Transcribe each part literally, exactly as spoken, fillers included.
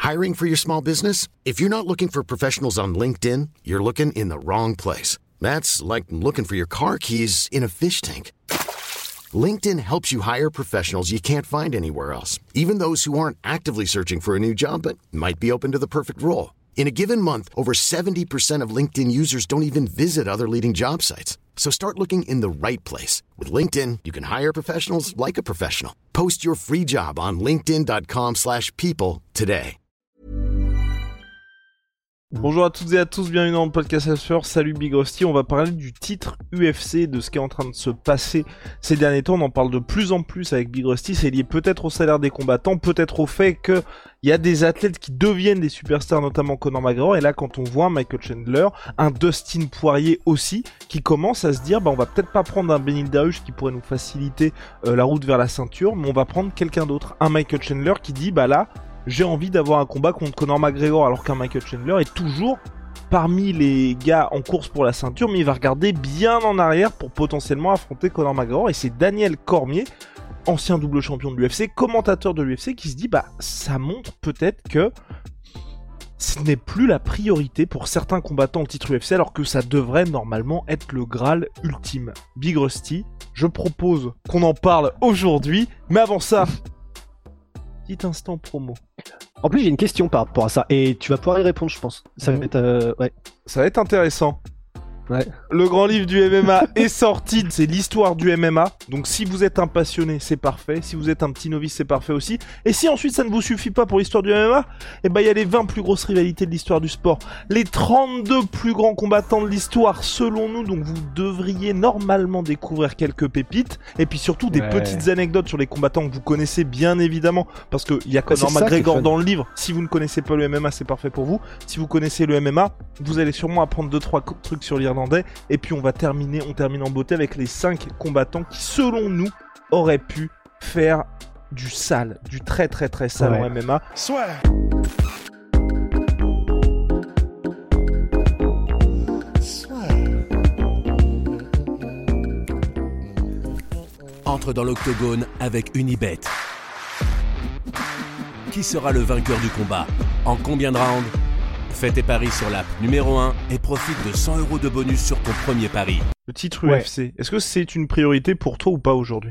Hiring for your small business? If you're not looking for professionals on LinkedIn, you're looking in the wrong place. That's like looking for your car keys in a fish tank. LinkedIn helps you hire professionals you can't find anywhere else, even those who aren't actively searching for a new job but might be open to the perfect role. In a given month, over seventy percent of LinkedIn users don't even visit other leading job sites. So start looking in the right place. With LinkedIn, you can hire professionals like a professional. Post your free job on linkedin dot com slash people today. Bonjour à toutes et à tous, bienvenue dans le podcast Asper. Salut Big Rusty, on va parler du titre U F C, de ce qui est en train de se passer ces derniers temps. On en parle de plus en plus avec Big Rusty. C'est lié peut-être au salaire des combattants, peut-être au fait qu'il y a des athlètes qui deviennent des superstars, notamment Conor McGregor. Et là, quand on voit un Michael Chandler, un Dustin Poirier aussi, qui commence à se dire, bah on va peut-être pas prendre un Beneil Dariush qui pourrait nous faciliter euh, la route vers la ceinture, mais on va prendre quelqu'un d'autre. Un Michael Chandler qui dit, bah là, j'ai envie d'avoir un combat contre Conor McGregor, alors qu'un Michael Chandler est toujours parmi les gars en course pour la ceinture, mais il va regarder bien en arrière pour potentiellement affronter Conor McGregor. Et c'est Daniel Cormier, ancien double champion de l'U F C, commentateur de l'U F C, qui se dit, bah ça montre peut-être que ce n'est plus la priorité pour certains combattants au titre U F C, alors que ça devrait normalement être le Graal ultime. Big Rusty, je propose qu'on en parle aujourd'hui, mais avant ça, petit instant promo. En plus, j'ai une question par rapport à ça, et tu vas pouvoir y répondre, je pense. Ça va être, euh, ouais. Ça va être intéressant. Ouais. Le grand livre du M M A est sorti, c'est l'histoire du M M A. Donc si vous êtes un passionné, c'est parfait. Si vous êtes un petit novice, c'est parfait aussi. Et si ensuite ça ne vous suffit pas pour l'histoire du M M A, eh ben il y a les vingt plus grosses rivalités de l'histoire du sport. Les trente-deux plus grands combattants de l'histoire selon nous. Donc vous devriez normalement découvrir quelques pépites. Et puis surtout des ouais. petites anecdotes sur les combattants que vous connaissez bien évidemment. Parce qu'il y a Conor ouais, McGregor dans le livre. Si vous ne connaissez pas le M M A, c'est parfait pour vous. Si vous connaissez le M M A, vous allez sûrement apprendre deux trois trucs sur l'Irlandais. Et puis on va terminer, on termine en beauté avec les cinq combattants qui selon nous auraient pu faire du sale, du très très très sale ouais. en M M A. Soit. Entre dans l'octogone avec Unibet. Qui sera le vainqueur du combat? En combien de rounds? Fais tes paris sur l'app numéro un et profite de cent euros de bonus sur ton premier pari. Le titre ouais. U F C, est-ce que c'est une priorité pour toi ou pas aujourd'hui?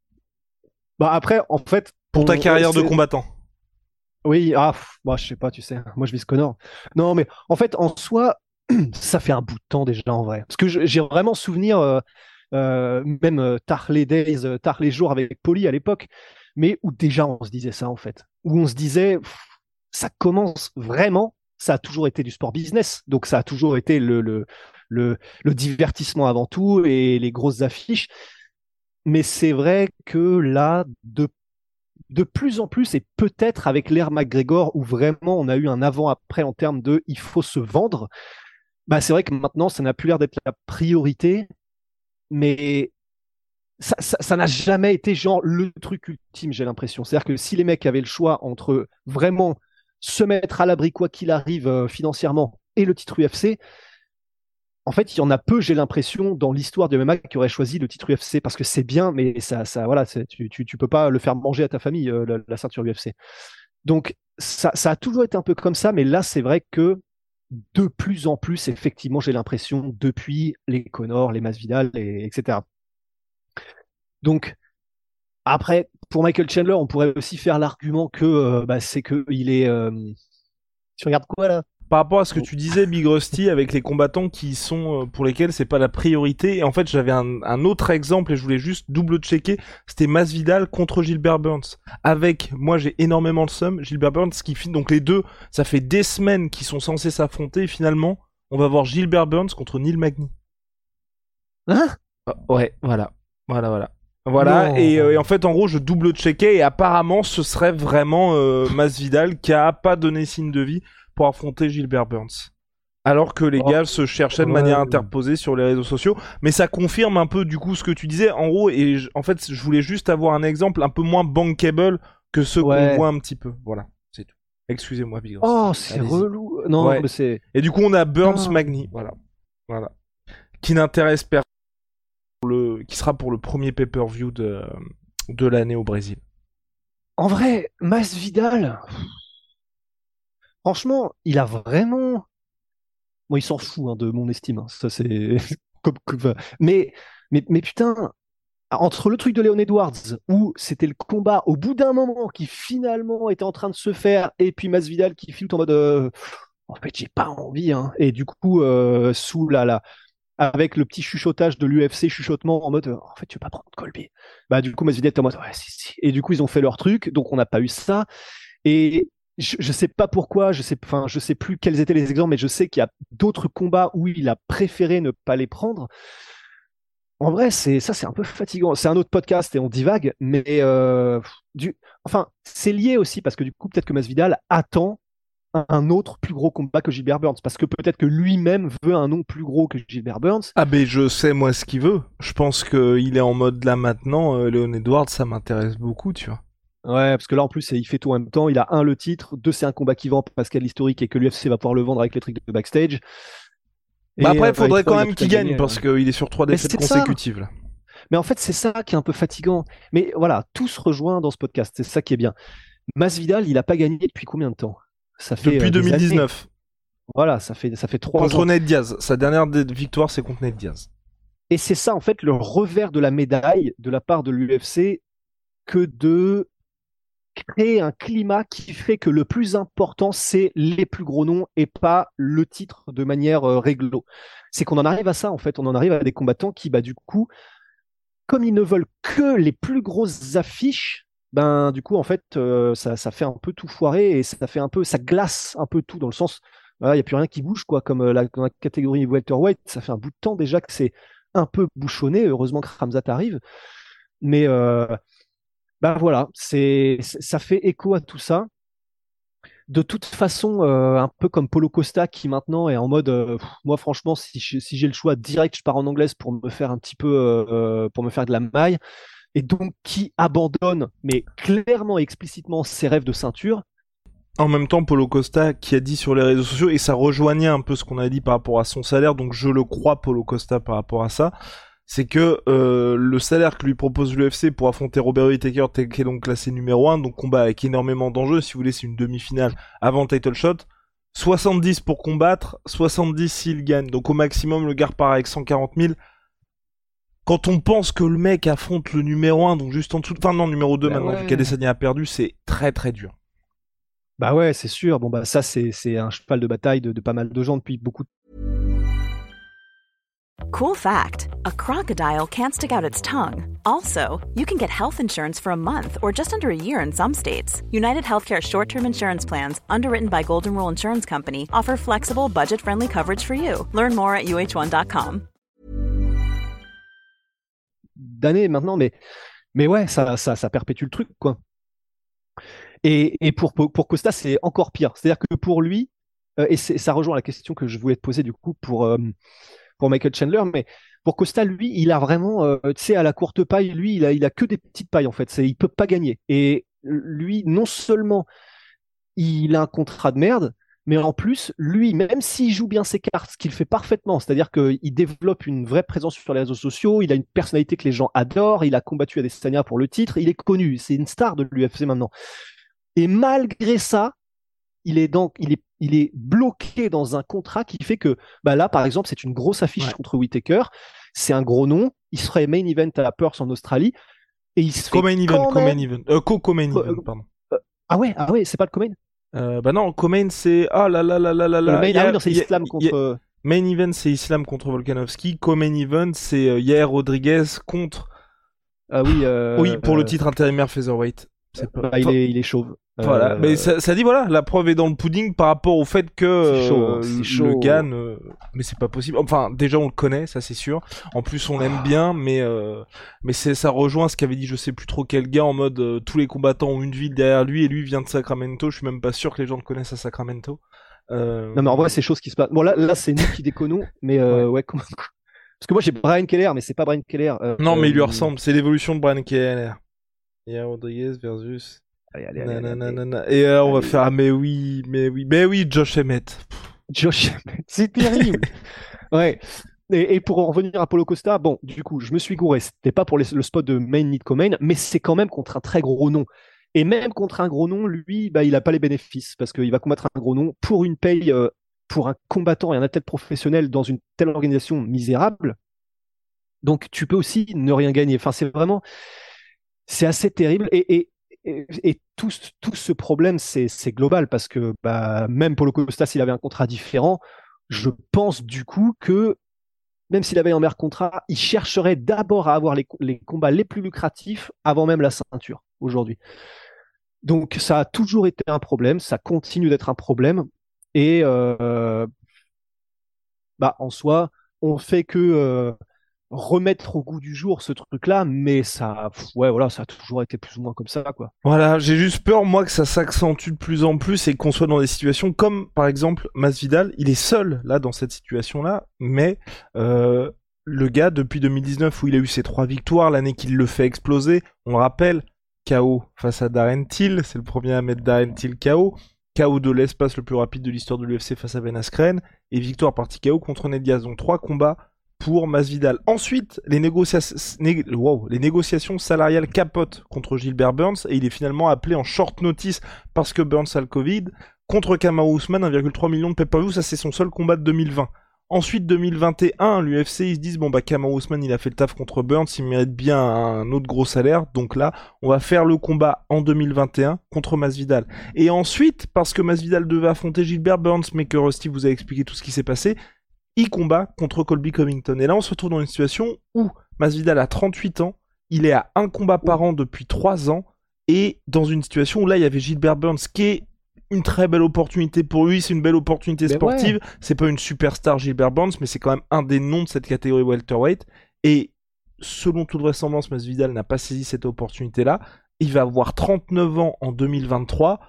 Bah après, en fait... Pour ta carrière de combattant. Oui, ah, bah, je sais pas, tu sais, moi je vise Conor. Non, mais en fait, en soi, ça fait un bout de temps déjà en vrai. Parce que j'ai vraiment souvenir, euh, euh, même euh, tard les days, euh, tard les jours avec Paulie à l'époque, mais où déjà on se disait ça en fait. Où on se disait, pff, ça commence vraiment... Ça a toujours été du sport business, donc ça a toujours été le, le, le, le divertissement avant tout et les grosses affiches. Mais c'est vrai que là, de, de plus en plus, et peut-être avec l'ère McGregor, où vraiment on a eu un avant-après en termes de il faut se vendre, bah c'est vrai que maintenant ça n'a plus l'air d'être la priorité, mais ça, ça, ça n'a jamais été genre le truc ultime, j'ai l'impression. C'est-à-dire que si les mecs avaient le choix entre vraiment se mettre à l'abri quoi qu'il arrive euh, financièrement et le titre U F C, en fait il y en a peu, j'ai l'impression, dans l'histoire du M M A qui aurait choisi le titre U F C, parce que c'est bien, mais ça, ça voilà, c'est, tu, tu, tu peux pas le faire manger à ta famille, euh, la, la ceinture U F C. Donc ça, ça a toujours été un peu comme ça, mais là c'est vrai que de plus en plus, effectivement, j'ai l'impression, depuis les Conor, les Masvidal, et, etc. Donc après, pour Michael Chandler, on pourrait aussi faire l'argument que euh, bah, c'est que il est. Euh... Tu regardes quoi là? Par rapport à ce que tu disais, Big Rusty, avec les combattants qui sont euh, pour lesquels c'est pas la priorité. Et en fait, j'avais un, un autre exemple et je voulais juste double-checker. C'était Masvidal contre Gilbert Burns. Avec, moi, j'ai énormément le seum. Gilbert Burns qui finit. Donc les deux, ça fait des semaines qu'ils sont censés s'affronter. Et finalement, on va voir Gilbert Burns contre Neil Magny. Hein? Oh, ouais, voilà, voilà, voilà. Voilà, et, euh, et en fait, en gros, je double-checkais, et apparemment, ce serait vraiment euh, Masvidal qui a pas donné signe de vie pour affronter Gilbert Burns. Alors que les oh. gars se cherchaient de manière interposée sur les réseaux sociaux. Mais ça confirme un peu, du coup, ce que tu disais. En gros, et je, en fait, je voulais juste avoir un exemple un peu moins bankable que ceux ouais. qu'on voit un petit peu. Voilà, c'est tout. Excusez-moi, Big Rusty. Oh, c'est Allez-y. relou. Non, ouais. mais c'est... Et du coup, on a Burns-Magny, oh. voilà. Voilà. Qui n'intéresse personne. Le, qui sera pour le premier pay-per-view de, de l'année au Brésil. En vrai, Masvidal, franchement, il a vraiment. Bon, il s'en fout hein, de mon estime. Hein. Ça, c'est. comme- comme- Mais, mais, mais putain, entre le truc de Léon Edwards, où c'était le combat au bout d'un moment qui finalement était en train de se faire, et puis Masvidal qui filte en mode. euh, En fait, j'ai pas envie. Hein. Et du coup, euh, sous la, la, avec le petit chuchotage de l'U F C, chuchotement en mode euh, en fait, tu veux pas prendre Colby. Bah, du coup, Masvidal était en mode ouais, si, si. Et du coup, ils ont fait leur truc, donc on n'a pas eu ça. Et je, je sais pas pourquoi, je sais, enfin, je sais plus quels étaient les exemples, mais je sais qu'il y a d'autres combats où il a préféré ne pas les prendre. En vrai, c'est ça, c'est un peu fatigant. C'est un autre podcast et on divague, mais euh, du, enfin, c'est lié aussi parce que du coup, peut-être que Masvidal attend un, un autre plus gros combat que Gilbert Burns, parce que peut-être que lui-même veut un nom plus gros que Gilbert Burns. Ah ben je sais moi ce qu'il veut. Je pense qu'il est en mode là maintenant. Euh, Léon Edwards, ça m'intéresse beaucoup, tu vois. Ouais, parce que là en plus il fait tout en même temps. Il a un le titre, deux c'est un combat qui vend parce qu'il y a de l'historique et que l'U F C va pouvoir le vendre avec les trucs de backstage. Bah Et, après, euh, il faudrait il quand a même tout à qu'il gagne gagner, parce ouais. qu'il est sur trois Mais défaites c'est ça. consécutives là. Mais en fait, c'est ça qui est un peu fatigant. Mais voilà, tout se rejoint dans ce podcast. C'est ça qui est bien. Masvidal, il a pas gagné depuis combien de temps? Ça fait Depuis euh, des années. deux mille dix-neuf. Voilà, ça fait ça fait trois Contre ans. Nate Diaz. Sa dernière dé- victoire, c'est contre Nate Diaz. Et c'est ça en fait le revers de la médaille de la part de l'U F C que de créer un climat qui fait que le plus important c'est les plus gros noms et pas le titre de manière euh, réglo. C'est qu'on en arrive à ça en fait. On en arrive à des combattants qui bah du coup comme ils ne veulent que les plus grosses affiches, ben du coup en fait euh, ça, ça fait un peu tout foirer et ça fait un peu ça glace un peu tout dans le sens il n'y a plus rien qui bouge quoi comme euh, la, dans la catégorie welterweight ça fait un bout de temps déjà que c'est un peu bouchonné heureusement que Khamzat arrive mais euh, ben voilà c'est ça fait écho à tout ça de toute façon euh, un peu comme Polo Costa qui maintenant est en mode euh, pff, moi franchement si, je- si j'ai le choix direct je pars en anglaise pour me faire un petit peu euh, pour me faire de la maille et donc qui abandonne, mais clairement et explicitement, ses rêves de ceinture. En même temps, Paulo Costa qui a dit sur les réseaux sociaux, et ça rejoignait un peu ce qu'on a dit par rapport à son salaire, donc je le crois, Paulo Costa, par rapport à ça, c'est que euh, le salaire que lui propose l'U F C pour affronter Robert Whittaker, qui est donc classé numéro un, donc combat avec énormément d'enjeux, si vous voulez, c'est une demi-finale avant le title shot, soixante-dix pour combattre, soixante-dix s'il gagne, donc au maximum, le gars repart avec cent quarante mille. Quand on pense que le mec affronte le numéro un, donc juste en dessous, enfin non, numéro deux bah maintenant, ouais. vu qu'Adesanya a perdu, c'est très très dur. Bah ouais, c'est sûr. Bon bah ça c'est c'est un cheval de bataille de, de pas mal de gens depuis beaucoup de Cool fact, a crocodile can't stick out its tongue. Also, you can get health insurance for a month or just under a year in some states. United Healthcare short-term insurance plans, underwritten by Golden Rule Insurance Company, offer flexible, budget-friendly coverage for you. Learn more at U H one dot com. d'années maintenant, mais mais ouais, ça ça ça perpétue le truc quoi. Et, et pour pour Costa c'est encore pire. C'est-à-dire que pour lui euh, et c'est- ça rejoint la question que je voulais te poser du coup pour euh, pour Michael Chandler, mais pour Costa, lui, il a vraiment, euh, tu sais, à la courte paille, lui, il a, il a que des petites pailles en fait. C'est, il peut pas gagner. Et lui, non seulement il a un contrat de merde, mais en plus, lui, même s'il joue bien ses cartes, ce qu'il fait parfaitement, c'est-à-dire qu'il développe une vraie présence sur les réseaux sociaux, il a une personnalité que les gens adorent, il a combattu Adesanya pour le titre, il est connu, c'est une star de l'U F C maintenant. Et malgré ça, il est donc, il est, il est bloqué dans un contrat qui fait que, bah là, par exemple, c'est une grosse affiche Ouais. contre Whittaker. C'est un gros nom. Il serait main event à Perth en Australie. Et il se fait Co-main event, quand co-main même- event. Euh, co-co-main Co- event, pardon. Ah ouais, ah ouais, c'est pas le co-main. Euh, bah non, co-main c'est... Ah là là là là là là... Le main, Yair- ah oui, non, c'est Yair- Islam Yair- contre. Main event c'est Islam contre Volkanovski. Co-main event c'est euh, Yair Rodriguez contre... Ah oui. euh, oui, pour le euh, titre intérimaire featherweight. C'est pas... bah, il est, il est chauve. Voilà, Euh, mais ça, ça dit voilà, la preuve est dans le pudding par rapport au fait que C'est chaud, euh, hein, c'est le chaud. gars ne... mais c'est pas possible. Enfin, déjà on le connaît, ça c'est sûr. En plus on l'aime bien, mais euh, mais c'est ça rejoint ce qu'avait dit je sais plus trop quel gars en mode euh, tous les combattants ont une ville derrière lui et lui vient de Sacramento. Je suis même pas sûr que les gens le connaissent à Sacramento. Euh... Non mais en vrai, c'est chaud ce qui se passe. Bon là, là, c'est nous qui déconnons, mais euh, ouais. comment- Parce que moi j'ai Brian Keller, mais c'est pas Brian Keller. euh, Non, mais il lui euh, ressemble. C'est l'évolution de Brian Keller. Yair Rodriguez versus. Allez, allez, allez, allez, allez. Nananana. Et alors on va Allez. faire ah, mais oui, mais oui, mais oui, Josh Emmett. Josh, c'est terrible. Ouais. Et, et pour en revenir à Paulo Costa, bon, du coup, je me suis gouré. C'était pas pour les- le spot de main need co-main, mais c'est quand même contre un très gros nom. Et même contre un gros nom, lui, bah, il n'a pas les bénéfices parce qu'il va combattre un gros nom pour une paye, euh, pour un combattant et un athlète professionnel dans une telle organisation misérable. Donc, tu peux aussi ne rien gagner. Enfin, c'est vraiment, c'est assez terrible. Et, et, et, et tout, tout ce problème, c'est, c'est global parce que bah, même Paulo Costa, s'il avait un contrat différent, je pense du coup que même s'il avait un meilleur contrat, il chercherait d'abord à avoir les, les combats les plus lucratifs avant même la ceinture aujourd'hui. Donc ça a toujours été un problème, ça continue d'être un problème. Et euh, bah, en soi, on fait que euh, remettre au goût du jour ce truc-là, mais ça, ouais, voilà, ça a toujours été plus ou moins comme ça, quoi. Voilà, j'ai juste peur, moi, que ça s'accentue de plus en plus et qu'on soit dans des situations comme, par exemple, Masvidal. Il est seul, là, dans cette situation-là, mais euh, le gars, depuis deux mille dix-neuf, où il a eu ses trois victoires, l'année qu'il le fait exploser, on le rappelle, K O face à Darren Till, c'est le premier à mettre Darren Till K O, K O de l'espace le plus rapide de l'histoire de l'U F C face à Ben Askren, et victoire par T K O contre Ned Diaz. Donc trois combats pour Masvidal. Ensuite, les, négocia- né- wow, les négociations salariales capotent contre Gilbert Burns, et il est finalement appelé en short notice parce que Burns a le Covid, contre Kamaru Usman, un virgule trois million de pay-per-view, ça c'est son seul combat de deux mille vingt. Ensuite, deux mille vingt et un, l'U F C, ils se disent, bon bah Kamaru Usman, il a fait le taf contre Burns, il mérite bien un autre gros salaire, donc là, on va faire le combat en deux mille vingt et un contre Masvidal. Et ensuite, parce que Masvidal devait affronter Gilbert Burns, mais que Rusty vous a expliqué tout ce qui s'est passé, il combat contre Colby Covington. Et là, on se retrouve dans une situation où Masvidal a trente-huit ans, il est à un combat par an depuis trois ans, et dans une situation où là, il y avait Gilbert Burns qui est une très belle opportunité pour lui, c'est une belle opportunité mais sportive, ouais. C'est pas une superstar Gilbert Burns, mais c'est quand même un des noms de cette catégorie welterweight, et selon toute vraisemblance, Masvidal n'a pas saisi cette opportunité-là, il va avoir trente-neuf ans en deux mille vingt-trois,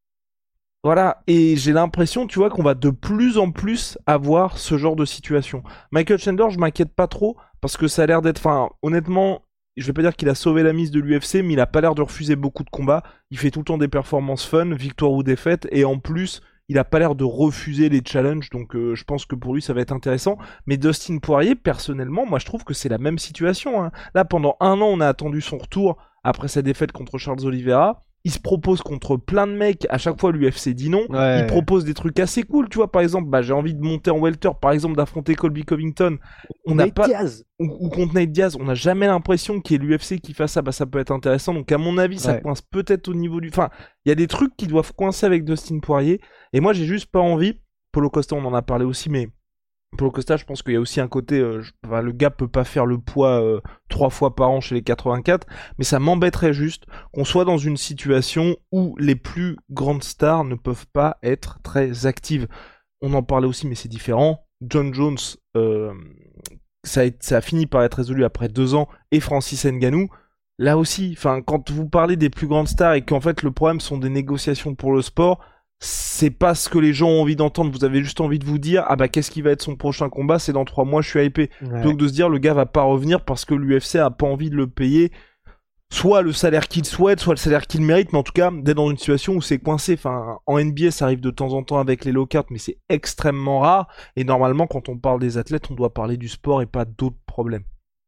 voilà, et j'ai l'impression, tu vois, qu'on va de plus en plus avoir ce genre de situation. Michael Chandler, je m'inquiète pas trop, parce que ça a l'air d'être, enfin, honnêtement, je vais pas dire qu'il a sauvé la mise de l'U F C, mais il a pas l'air de refuser beaucoup de combats. Il fait tout le temps des performances fun, victoire ou défaite, et en plus, il a pas l'air de refuser les challenges, donc euh, je pense que pour lui, ça va être intéressant. Mais Dustin Poirier, personnellement, moi je trouve que c'est la même situation, hein. Là, pendant un an, on a attendu son retour après sa défaite contre Charles Oliveira. Il se propose contre plein de mecs, à chaque fois l'U F C dit non, ouais. Il propose des trucs assez cool, tu vois, par exemple, bah, j'ai envie de monter en welter, par exemple d'affronter Colby Covington, on n'a pas, ou, ou contre Nate Diaz, on n'a jamais l'impression qu'il y ait l'U F C qui fasse ça, bah ça peut être intéressant, donc à mon avis ça ouais. coince peut-être au niveau du, enfin, il y a des trucs qui doivent coincer avec Dustin Poirier, et moi j'ai juste pas envie, Paulo Costa on en a parlé aussi, mais Paulo Costa, je pense qu'il y a aussi un côté, euh, je... enfin, le gars peut pas faire le poids euh, trois fois par an chez les quatre-vingt-quatre, mais ça m'embêterait juste qu'on soit dans une situation où les plus grandes stars ne peuvent pas être très actives. On en parlait aussi, mais c'est différent. John Jones, euh, ça, a, ça a fini par être résolu après deux ans, et Francis Ngannou, là aussi, enfin, quand vous parlez des plus grandes stars et qu'en fait le problème sont des négociations pour le sport, c'est pas ce que les gens ont envie d'entendre, vous avez juste envie de vous dire ah bah qu'est-ce qui va être son prochain combat, c'est dans trois mois, je suis hypé, ouais. Plutôt que de se dire le gars va pas revenir parce que l'U F C a pas envie de le payer soit le salaire qu'il souhaite, soit le salaire qu'il mérite, mais en tout cas d'être dans une situation où c'est coincé. Enfin, en N B A ça arrive de temps en temps avec les low cards, mais c'est extrêmement rare, et normalement quand on parle des athlètes on doit parler du sport et pas d'autres problèmes.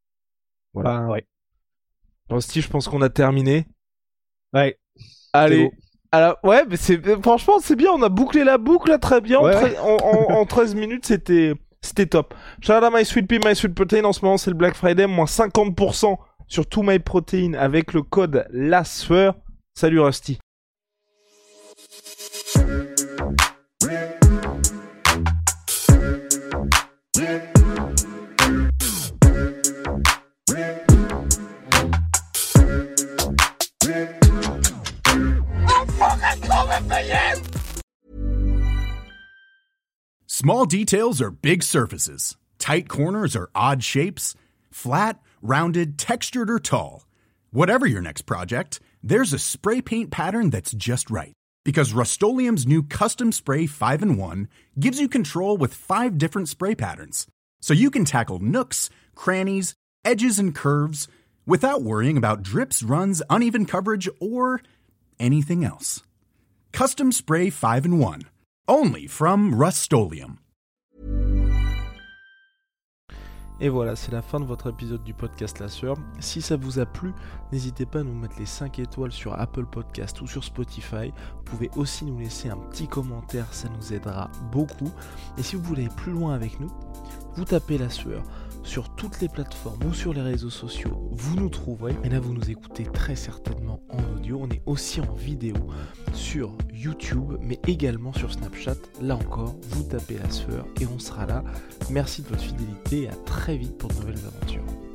Voilà. Bah, ouais. Rusty, je pense qu'on a terminé. Ouais. Allez. Alors, ouais, mais c'est, franchement, c'est bien, on a bouclé la boucle, là, très bien, ouais. en, tre- en, en, en treize minutes, c'était, c'était top. Shout out à My Sweet Pea, My Sweet Protein, en ce moment, c'est le Black Friday, moins cinquante pour cent sur tout My Protein avec le code LASUEUR. Salut Rusty. Small details are big surfaces. Tight corners are odd shapes. Flat, rounded, textured, or tall. Whatever your next project, there's a spray paint pattern that's just right. Because Rust-Oleum's new Custom Spray five in one gives you control with five different spray patterns. So you can tackle nooks, crannies, edges, and curves without worrying about drips, runs, uneven coverage, or anything else. Custom Spray five in one. Only from Rust-Oleum. Et voilà, c'est la fin de votre épisode du podcast La Sueur. Si ça vous a plu, n'hésitez pas à nous mettre les cinq étoiles sur Apple Podcast ou sur Spotify. Vous pouvez aussi nous laisser un petit commentaire, ça nous aidera beaucoup. Et si vous voulez aller plus loin avec nous, vous tapez La Sueur sur toutes les plateformes ou sur les réseaux sociaux, vous nous trouverez. Et là, vous nous écoutez très certainement en audio. On est aussi en vidéo sur YouTube, mais également sur Snapchat. Là encore, vous tapez La Sueur et on sera là. Merci de votre fidélité et à très vite pour de nouvelles aventures.